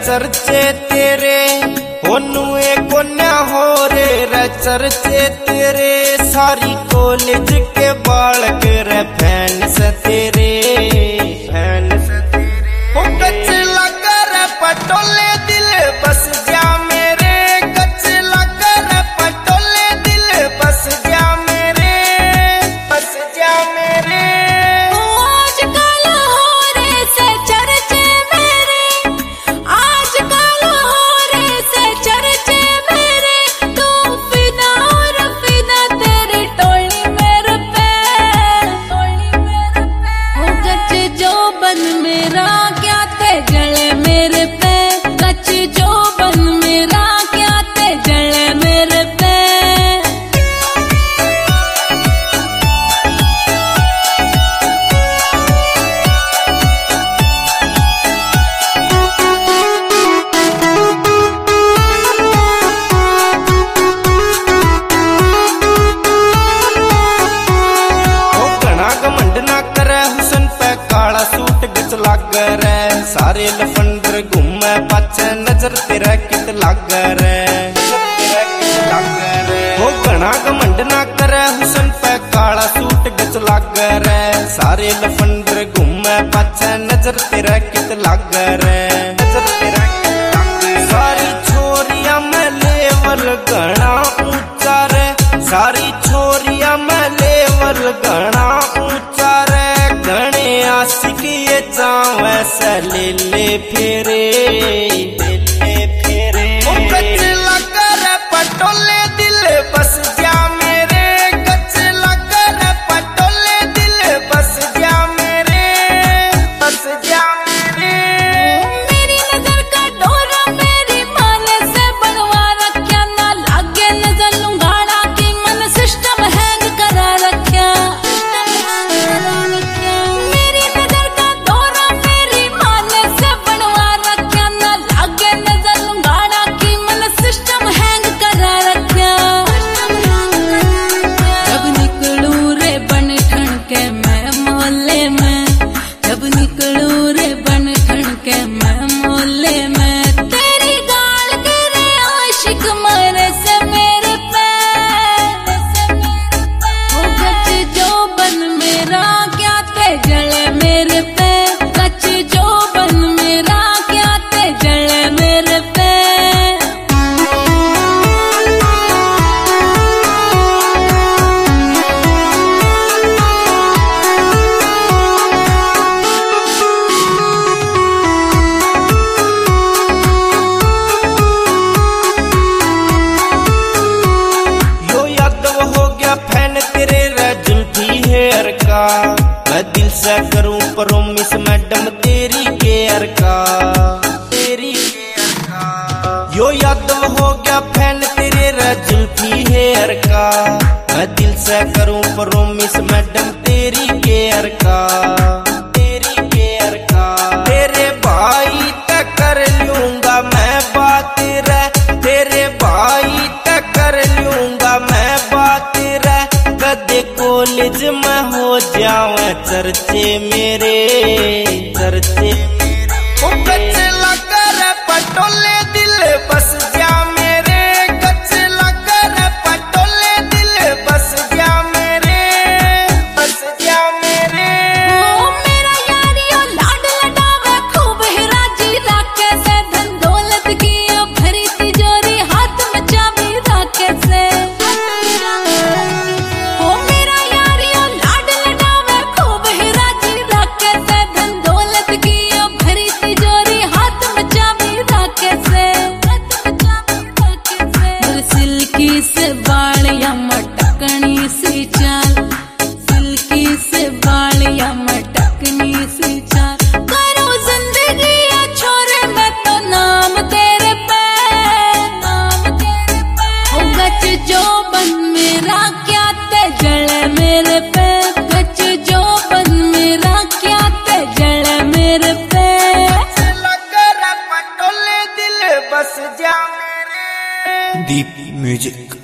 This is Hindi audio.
चर्चे तेरे होनू कोन्या हो रे चर्चे तेरे सारी कॉलेज के बालक रे फैन से तेरे हो कच लगा रे पटोले दिल बस जा मेरे कच लगा रे पटोले दिल बस जा मेरे बस जा मेरे लग रे सारे लफंडर घूमे पाछे नजर तेरा कित लग रे हो घना घमंड ना करे हुसन पे काला सूट गच लग रे सारे लफंडर घूमे पाछे नजर तेरा कित लग रे सारी छोरिया में लेवल घना ऊंचा रे सारी छोरिया में लेवल घना ऊंचा रे घने आशिक ये चावे से ले फेरे कच लगा रे पटोले दिल बस जा मेरे कच लगा रे पटोले दिल बस जा मेरे बस जा मेरे मेरी नजर का डोरा मेरी मान से बनवा रखा ना लागे नजर लुंगाड़ा की मन सिस्टम हैंग करा रखा मैं दिल से करूं प्रॉमिस मैडम तेरी केयर का यो यादव हो गया फैन तेरे जुल्फी हेयर का मैं दिल से करूं प्रॉमिस मैडम तेरी केयर का तेरे भाई तक कर लूंगा मैं बात रे तेरे भाई तक कर लूंगा मैं बात रे कदे कॉलेज में हो जावे चर्चे मेरे कच लगा रे पटोले दिल बस जा मेरे कच लगा रे पटोले दिल बस जा मेरे बस जा मेरे मेरा यारियो लाड लडावे खूब हिराजी राके से धन दौलत की भरी तिजोरी हाथ में चाबी राके से से बालिया मटकनी सी चाल सिल्की से बालिया मटकनी सी चाल करो जिंदगी या छोरे मैं तो नाम तेरे पे हो गच जो बन मेरा क्या ते जले मेरे पे गच जो बन मेरा क्या ते जले मेरे पे लगा रे पटोले दिल बस जा मेरे। दीप म्यूजिक।